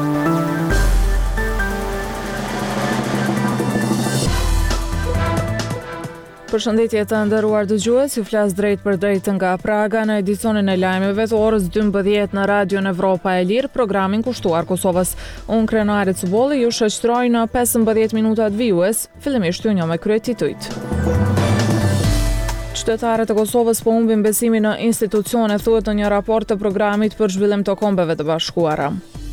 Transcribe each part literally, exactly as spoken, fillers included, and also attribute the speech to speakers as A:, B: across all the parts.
A: Përshëndetje të nderuar dëgjues, ju flas drejt për drejt nga Praga në edicionin e lajmeve të orës dymbëdhjetë në Radion Evropa e Lirë, programin kushtuar Kosovës. Unë Krenari Cubolli ju shoqëroj në pesëmbëdhjetë minutat vijues, fillimisht ju njoh me kryetitujt. Qytetarët e Kosovës po humbin besimin në institucione, thuhet në një raport të programit për zhvillim të Kombeve të Bashkuara.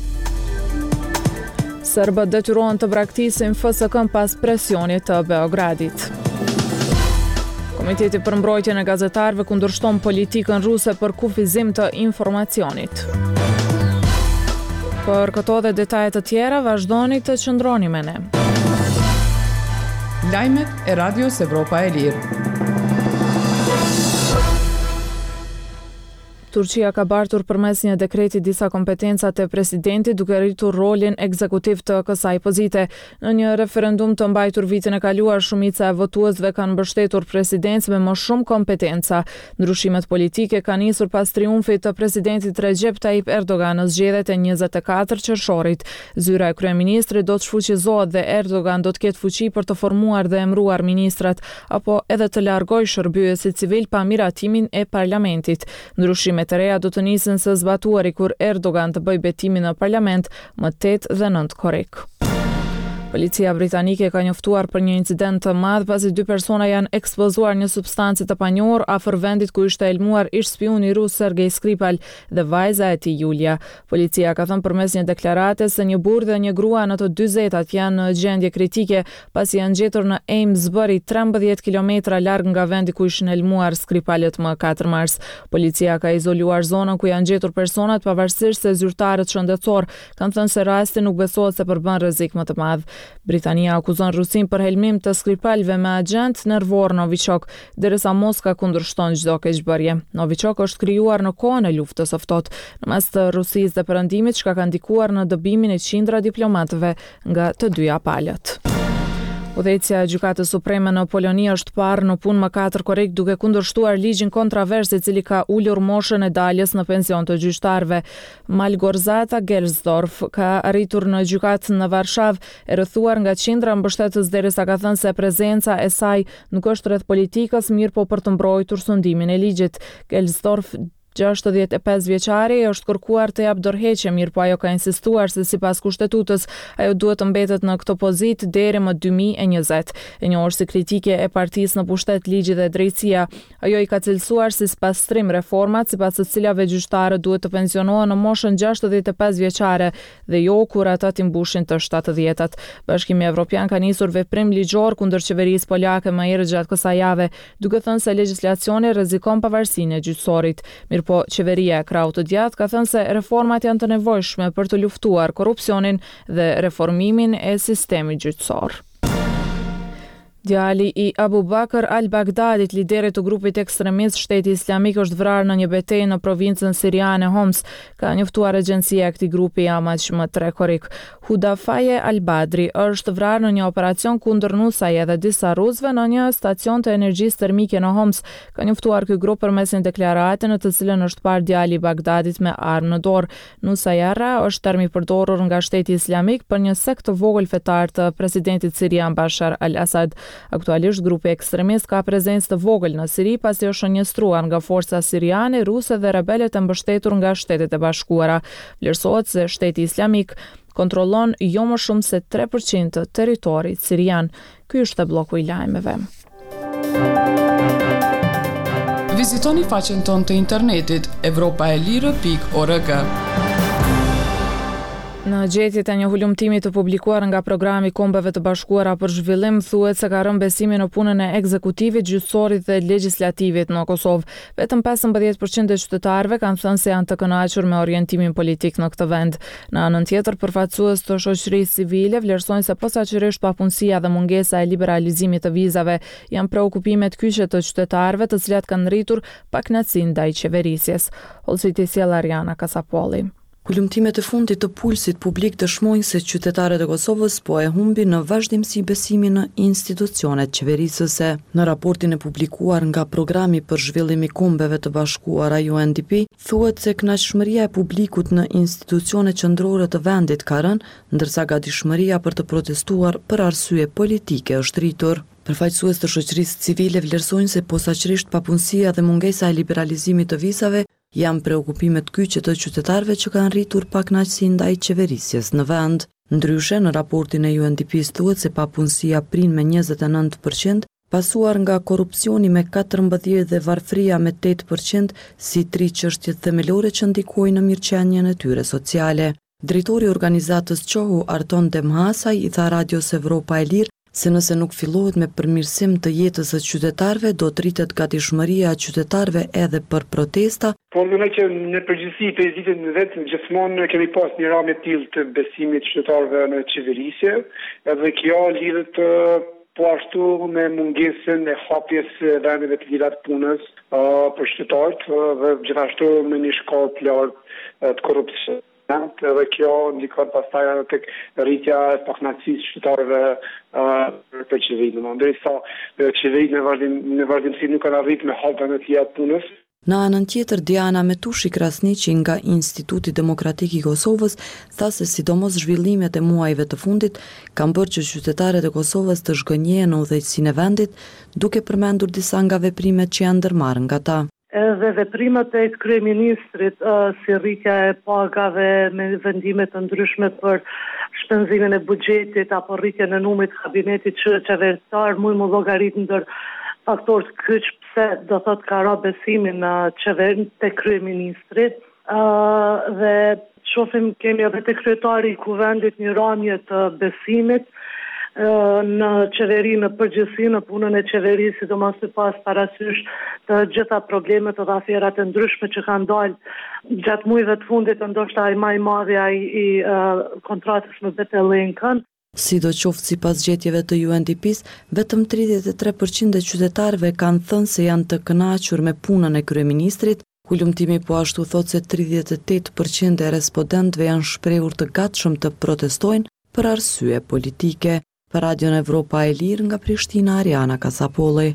A: Serbët detyrohen të braktisin F S K-n pas presionit të Beogradit. Komiteti për mbrojtjen e gazetarëve kundërshton politikën ruse për kufizim të informacionit. Për këto dhe detajet të tjera, vazhdoni të qëndroni me ne.
B: Lajmet e Radios Evropa e Lirë.
A: Turqia ka bartur përmes një dekreti disa kompetenca të presidentit duke rritur rolin ekzekutiv të kësaj pozite. Në një referendum të mbajtur vitin e kaluar, shumica e votuesve kanë mbështetur presidencë me më shumë kompetenca. Ndryshimet politike kanë nisur pas triumfit të presidentit Recep Tayyip Erdogan në zgjedhjet e njëzet e katër qershorit. Zyra e kryeministrit do të shfuqizohet dhe Erdogan do të ketë fuqi për të formuar dhe emëruar ministrat apo edhe të largojë shërbyesit civil pa miratimin e parlamentit. Ndryshimet të reja do të nisin së zbatuari kur Erdogan të bëjë betimin në parlament më tetë dhe nëntë korrik. Policia britanike ka njoftuar për një incident të madh pasi dy persona janë ekspozuar një substancë të panjohur afër vendit ku ishte elmuar ish spiuni rus Sergej Skripal dhe vajza e tij Julia. Policia ka thënë përmes një deklarate se një burrë dhe një grua në të dy zetat janë në gjendje kritike pasi janë gjetur në Amesbury, trembëdhjetë kilometra larg nga vendi ku ishin elmuar Skripalët më katër mars. Policia ka izoluar zonën ku janë gjetur personat pavarësisht se zyrtarët shëndetësor kanë thënë se rasti nuk besohet se përbën rrezik më të madh. Britania akuzon Rusin për helmim të Skripalëve me agent nervor Novichok, derisa Moska kundërshton çdo keqbërje. Novichok është krijuar në kohën e luftës së ftohtë, në mes të Rusisë dhe perëndimit, çka ka ndikuar në dëbimin e qindra diplomatëve nga të dyja palët. Udhëheqësia e Gjykatës Supreme në Poloni është parë në punë më katër korrik duke kundërshtuar ligjin kontrovers i cili ka ulur moshën e daljes në pension të gjyqtarëve. Malgorzata Gelsdorf ka arritur në gjykatë në Varshavë, e rrethuar nga qindra mbështetës derisa ka thënë se prezenca e saj nuk është rreth politikës, mirë po për të mbrojtur sundimin e ligjit. Gelsdorf gjashtëdhjetë e pesë vjeçari është kërkuar të jap dorëheqje, mirë po ajo ka insistuar se sipas kushtetutës ajo duhet të mbetet në këtë pozitë deri më dy mijë e njëzet. E njohur si kritike e partisë në pushtet Ligji dhe Drejtësia, ajo i ka cilësuar si pastrim reformat sipas të cilave gjyqtarët duhet të pensionohen në moshën gjashtëdhjetë e pesë vjeçare dhe jo kur ata të mbushin të shtatëdhjetat. Bashkimi Evropian ka nisur veprim ligjor kundër qeverisë polake më herët gjatë kësaj jave, duke thënë se legjislacioni rrezikon pavarësinë e gjyqësorit. Mirë po qeveria e krahut të djathtë ka thënë se reformat janë të nevojshme për të luftuar korrupsionin dhe reformimin e sistemit gjyqësor. Djali i Abu Bakr al-Baghdadit, liderit të grupit ekstremist Shteti Islamik, është vrarë në një betejë në provincën siriane Homs, ka njoftuar agjencia e këtij grupi Amaq më tre korrik. Hudafaje al-Badri është vrarë në një operacion kundër Nusaj dhe disa rusëve në një stacion të energjisë termike në Homs, ka njoftuar ky grup përmes një deklarate në të cilën është parë djali i Bagdadit me armë në dorë. Nusajara është termi përdorur nga Shteti Islamik për një sekt të vogël fetar të presidentit sirian Bashar al-Assad. Aktualisht grupi ekstremist ka prezencë të vogël në Siri pasi është shënjestruar nga forca siriane, ruse dhe rebelët e mbështetur nga Shtetet e Bashkuara. Vlerësohet se Shteti Islamik kontrollon jo më shumë se tre përqind të territorit sirian. Ky është bloku i lajmeve.
B: Vizitoni faqen tonë të internetit evropaelire pikë org.
A: Në gjetjet e një hulumtimi të publikuar nga programi Kombeve të Bashkuara për zhvillim, thuhet se ka rënë besimi në punën e ekzekutivit, gjyqësorit dhe legjislativit në Kosovë. Vetëm pesëmbëdhjetë përqind e qytetarëve kanë thënë se janë të kënaqur me orientimin politik në këtë vend. Në anën tjetër, përfaqësues të shoqërisë civile vlerësojnë se posaçërisht papunësia dhe mungesa e liberalizimit të vizave janë preokupime të kyçe të qytetarëve, të cilat kanë rritur pakënaqësinë ndaj qeverisjes. Holsiti sjell Ariana Kasapolli.
C: Hulumtimet e fundit të Pulsit publik dëshmojnë se qytetarët e Kosovës po e humbin në vazhdimsi besimin në institucionet qeverisëse. Në raportin e publikuar nga Programi për Zhvillim i Kombeve të Bashkuara U N D P, thuhet se kënaqëshmëria e publikut në institucionet qendrore të vendit ka rënë, ndërsa gatishmëria për të protestuar për arsye politike është rritur. Përfaqësues të shoqërisë civile vlerësojnë se posaçërisht papunësia dhe mungesa e liberalizimit të vizave janë preokupimet kyçe të qytetarëve që kanë rritur pakënaqësi ndaj qeverisjes në vend. Ndryshe, në raportin e U N D P-s thuhet se papunësia prin me njëzet e nëntë përqind, pasuar nga korrupsioni me katërmbëdhjetë dhe varfëria me tetë përqind, si tri çështjet themelore që ndikojnë në mirëqenien e tyre sociale. Drejtori i organizatës Qohu, Arton Demhasaj, i tha Radios Evropa e Lirë se nëse nuk fillohet me përmirësim të jetës së qytetarëve, do të rritet gatishmëria e qytetarëve edhe për protesta.
D: Po mendoj që në përgjithësi prezidentin në vetë gjithmonë kemi pas një ramë të tillë të besimit të qytetarëve në qeverisje, edhe kjo lidhet po ashtu me mungesën e hapjes së vendeve të lira të punës uh, për qytetarët uh, dhe gjithashtu me një shkallë të lartë uh, të korrupsionit. Edhe kjo ndikon pastaj edhe tek rritja e pakënaqësisë qytetarëve uh, për qeverinë. Ndërsa qeverinë në vazhdim në vazhdimsi nuk kanë arritur me hapjen e tij të punës.
C: Në anën tjetër, Diana Metushi Krasniqi nga Instituti Demokratik i Kosovës tha se sidomos zhvillimet e muajve të fundit kanë bërë që qytetarët e Kosovës të zhgënjehen në udhëheqësinë e vendit, duke përmendur disa nga veprimet që janë ndërmarrë nga ta.
E: Edhe veprimet e kryeministrit uh, si rritja e pagave me vendime të ndryshme për shpenzimin e buxhetit apo rritjen e numrit të kabinetit që qeveristar mund të llogarit ndër faktorë kyç pse do thot ka ra besimin në qeverin te kryeministri uh, dhe shohim kemi edhe te kryetari i kuvendit një rënje të besimit në qeveri, në përgjithësi, në punën e qeverisë, sidomos sipas parasysh të gjitha problemet dhe aferat e ndryshme që kanë dalë gjatë muajve të fundit, ndoshta ai më i madhi ai i uh, kontratës me Betelenkën.
C: Sidoqoftë sipas gjetjeve të U N D P-s, vetëm tridhjetë e tre përqind e qytetarëve kanë thënë se janë të kënaqur me punën e kryeministrit. Hulumtimi po ashtu thotë se tridhjetë e tetë përqind e respondentëve janë shprehur të gatshëm të protestojnë për arsye politike. Për Radion Evropa e Lirë nga Prishtina, Ariana Kasapolli.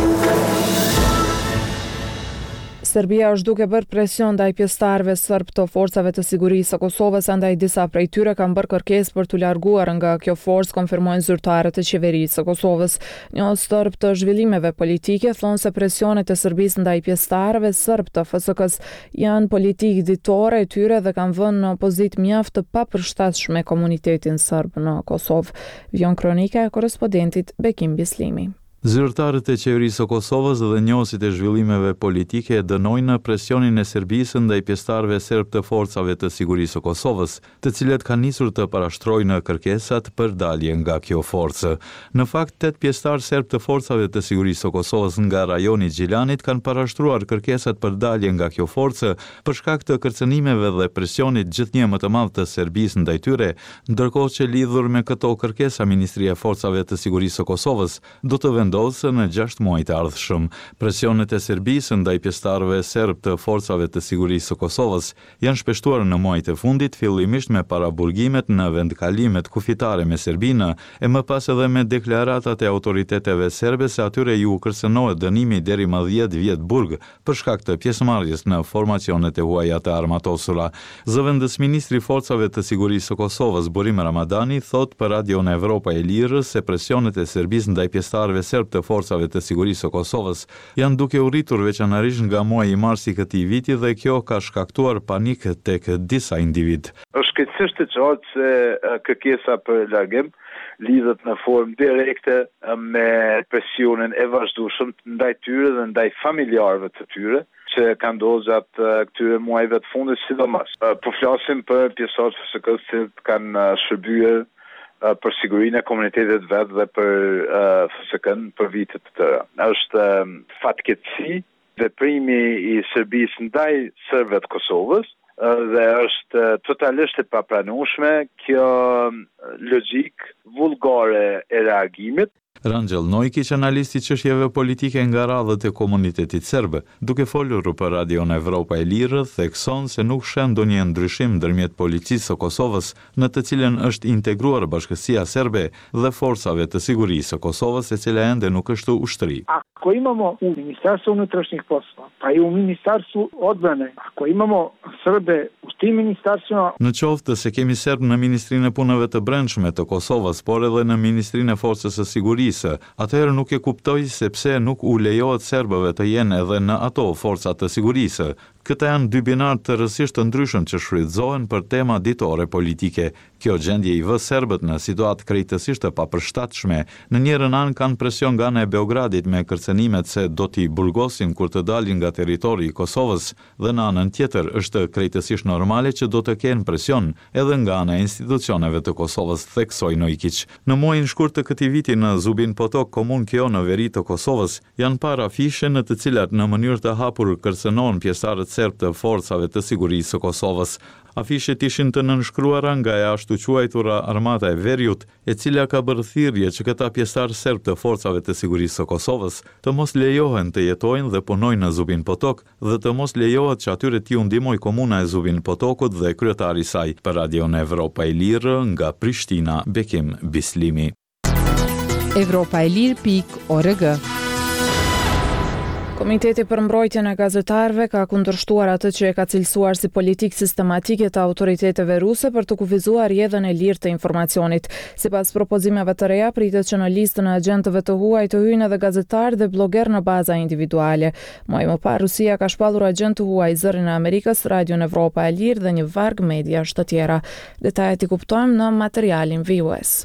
A: Serbia është duke bërë presion ndaj pjesëtarëve serb të forcave të sigurisë së Kosovës, andaj disa prej tyre kanë bërë kërkesë për t'u larguar nga kjo forcë, konfirmojnë zyrtarët e qeverisë së Kosovës. Një stërp të zhvillimeve politike thonë se presionet e Serbisë ndaj pjesëtarëve serb të F S K-s janë politikë ditore e tyre dhe kanë vënë në opozitë mjaft të papërshtatshme komunitetin serb në Kosovë. Vion kronika e korrespondentit Bekim Bislimi.
F: Zyrtarët e qeverisë së Kosovës dhe njohësit e zhvillimeve politike dënojnë presionin e Serbisë ndaj pjesëtarëve serb të forcave të sigurisë së Kosovës, të cilët kanë nisur të parashtrojnë kërkesat për dalje nga kjo forcë. Në fakt, tetë pjesëtarë serb të forcave të sigurisë së Kosovës nga rajoni Gjilanit kanë parashtruar kërkesat për dalje nga kjo forcë për shkak të kërcënimeve dhe presionit gjithnjë më të madh të Serbisë ndaj tyre, ndërkohë që lidhur me këto kërkesa Ministria e Forcave të Sigurisë së Kosovës do të vendosë në gjashtë muaj të ardhshëm. Presionet e Serbisë ndaj pjesëtarëve serb të forcave të sigurisë së Kosovës janë shpeshtuar në muajt e fundit, fillimisht me paraburgimet në vendkalimet kufitare me Serbinë e më pas edhe me deklaratatë e autoriteteve serbe se atyre ju kërcënohet dënimi deri më dhjetë vjet burg për shkak të pjesëmarrjes në formacionet e huaja të armatosura. Zëvendës ministri i forcave të sigurisë së Kosovës Burim Ramadani thot për Radion Evropa e Lirë se presionet e Serbisë ndaj pjesëtarëve serb të forcave të sigurisë së Kosovës janë duke u rritur veçanërisht nga muaji i marsi i këtij viti dhe kjo ka shkaktuar panik tek disa individ.
G: Është keqësisht e qartë se kërkesa për largim lidhet në formë direkte me presionin e vazhdueshëm ndaj tyre dhe ndaj familjarëve të tyre që kanë ndodhur gjatë këtyre muajve të fundit sidomos. Po flasim për pjesëtarët e F S K-s që kanë shërbyer për sigurinë e komunitetit vetë dhe për uh, F S K-n për vite të tëra. Është uh, fatkeqësi veprimi i Serbisë ndaj serbëve të Kosovës uh, dhe është uh, totalisht e papranueshme kjo uh, logjik vullgare e reagimit.
F: Rangel Nojkic, analisti çështjeve politike nga radhët e komunitetit serb, duke folur për Radion Evropa e Lirë, thekson se nuk shën ndonjë ndryshim ndërmjet policisë së Kosovës, në të cilën është integruar Bashkësia Serbe dhe forcave të sigurisë së Kosovës, e cila ende nuk është ushtri.
H: Ako imamo u Ministarstvu unutrašnjih poslova, pa i u Ministarstvu odbrane, ako imamo Srbe u tim ministarstvima.
F: Në qoftë se kemi serb në Ministrinë e Punëve të Brendshme të Kosovës, por edhe në Ministrinë e Forcës së Sigurisë, atëherë nuk e kuptoj se pse nuk u lejohet serbëve të jenë edhe në ato forcat të sigurisë. Këta janë dy binarë të rësisht të ndryshëm që shfrytëzohen për tema ditore politike. Kjo gjendje i vë serbët në situatë krejtësisht të papërshtatshme. Në njërin anë kanë presion nga ana e Beogradit me kërcënimet se do t'i burgosin kur të dalin nga territori i Kosovës, dhe në anën tjetër është krejtësisht normale që do të kenë presion edhe nga ana e institucioneve të Kosovës, theksoi Nojkic. Në muajin shkurt të këtij viti në Zubin Potok, komunë kjo në veri të Kosovës, janë parë afishe në të cilat në mënyrë të hapur kërcënohen pjesëtarët serb të forcave të sigurisë së Kosovës. Afishet ishin të nënshkruara nga e ashtu quajtura Armata e Veriut, e cila ka bërë thirrje që këta pjesëtar serb të forcave të sigurisë së Kosovës të mos lejohen të jetojnë dhe punojnë në Zubin Potok dhe të mos lejohet që atyre t'i ndihmojë komuna e Zubin Potokut dhe kryetari i saj. Për Radion Evropa e Lirë nga Prishtina, Bekim Bislimi.
A: Evropa e Lirë pikë org. Komiteti për mbrojtjen e gazetarëve ka kundërshtuar atë që e ka cilësuar si politikë sistematike të autoriteteve ruse për të kufizuar rrjedhën e lirë të informacionit. Sipas propozimeve të reja, pritet që në listën e agentëve të huaj të hyjnë edhe gazetarë dhe blogger në baza individuale. Muaj më parë, Rusia ka shpallur agent të huaj Zërin e Amerikës, Radion Evropa e Lirë dhe një varg mediash të tjera. Detajet i kuptojmë në materialin V U S.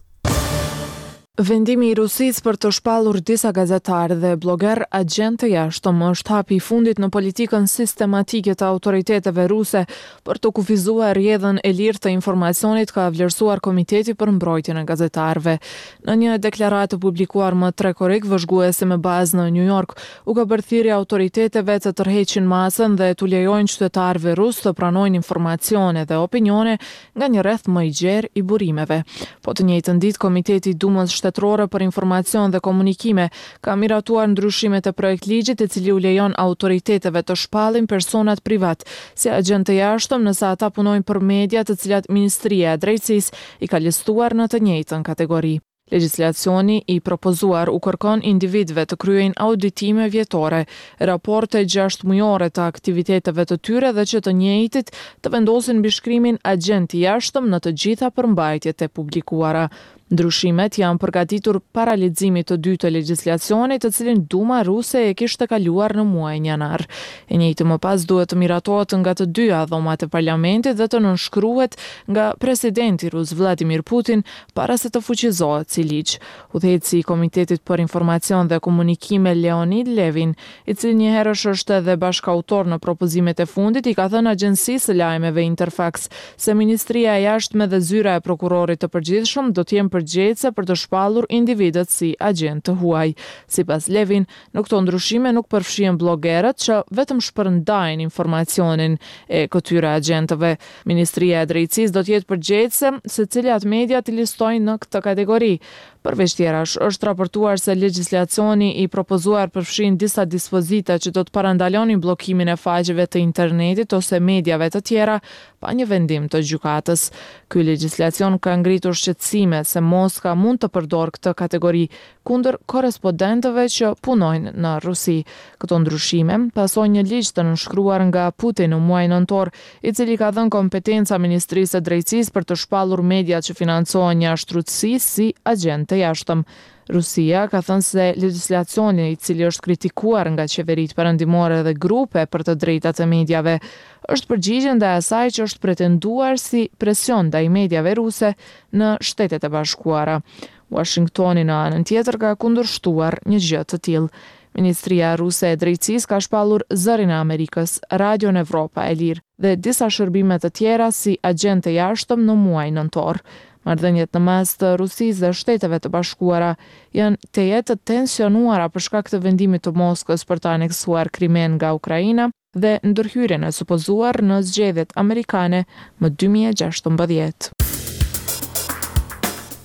A: Vendimi i Rusisë për të shpallur disa gazetarë dhe blogger agent të jashtëm është hapi i fundit në politikën sistematike të autoriteteve ruse për të kufizuar rrjedhën e lirë të informacionit, ka vlerësuar Komiteti për mbrojtjen e gazetarëve. Në një deklaratë publikuar më tre korrik, vëzhguese me bazë në New York, u ka bërë thirrje autoriteteve të tërheqin masën dhe t'u lejojnë qytetarëve rusë të pranojnë informacione dhe opinione nga një rreth më i gjerë i burimeve. Po të njëjtën ditë, Komiteti i Dumës Shtetërore për Informacion dhe Komunikime ka miratuar ndryshimet e projektligjit, i cili u lejon autoriteteve të shpallin personat privat si agent të jashtëm nëse ata punojnë për media të cilat Ministria e Drejtësisë i ka listuar në të njëjtën kategori. Legjislacioni i propozuar u kërkon individëve të kryejnë auditime vjetore, raporte gjashtë mujore të aktiviteteve të tyre dhe që të njëjtit të vendosin mbi shkrimin agent i jashtëm në të gjitha përmbajtjet e publikuara. Ndryshimet janë përgatitur para leximit të dytë të legjislacionit, të cilin Duma ruse e kishte kaluar në muajin janar. E njëjtë më pas duhet të miratohet nga të dyja dhomat e parlamentit dhe të nënshkruhet nga presidenti rus Vladimir Putin para se të fuqizohet si ligj. Udhëheqësi i Komitetit për Informacion dhe Komunikime Leonid Levin, i cili njëherësh është edhe bashkautor në propozimet e fundit, i ka thënë agjencisë së lajmeve Interfax se Ministria e Jashtme dhe zyra e prokurorit të përgjithshëm do të jenë përgjegjëse për të shpallur individët si agent të huaj. Sipas Levin, në këto ndryshime nuk përfshihen bloggerët që vetëm shpërndajnë informacionin e këtyre agentëve. Ministria e Drejtësisë do të jetë përgjegjëse se cilat media të listojnë në këtë kategori. Përveç tjerash, është raportuar se legjislacioni i propozuar përfshin disa dispozita që do të parandalonin bllokimin e faqeve të internetit ose mediave të tjera pa një vendim të gjykatës. Ky legjislacion ka ngritur shqetësime se Moska mund të përdor këtë kategori kundër korrespondentëve që punojnë në Rusi. Këto ndryshime pasojnë një ligj të nënshkruar nga Putin në muajin nëntor, i cili ka dhënë kompetenca Ministrisë së Drejtësisë për të shpallur media që financohen jashtërutësisë si agent të jashtëm. Rusia ka thënë se legjislacioni, i cili është kritikuar nga qeveritë perëndimore dhe grupe për të drejtat e mediave, është përgjigje ndaj asaj që është pretenduar si presion ndaj mediave ruse në Shtetet e Bashkuara. Washingtoni në anën tjetër ka kundërshtuar një gjë të tillë. Ministria ruse e Drejtësisë ka shpallur Zërin e Amerikës, Radion Evropa e Lirë dhe disa shërbime të tjera si agent të jashtëm në muajin nëntor. Marrëdhëniet në mes të Rusisë dhe Shteteve të Bashkuara janë të jetë tensionuara për shkak të vendimit të Moskës për të aneksuar Krimen nga Ukraina dhe ndërhyrjen e supozuar në zgjedhjet amerikane më dy mijë e gjashtëmbëdhjetë.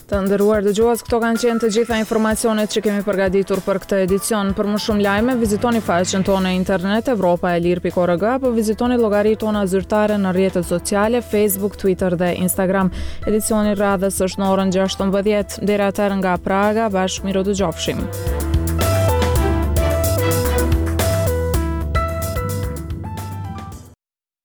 A: Të nderuar dëgjues, këto kanë qenë të gjitha informacionet që kemi përgatitur për këtë edicion. Për më shumë lajme, vizitoni faqen tonë internet europa e lirë pikë org apo vizitoni llogaritë tona zyrtare në rrjetet sociale, Facebook, Twitter dhe Instagram. Edicioni radhës është në orën gjashtëmbëdhjetë. Deri atëherë nga Praga, bashkë miru dëgjofshim.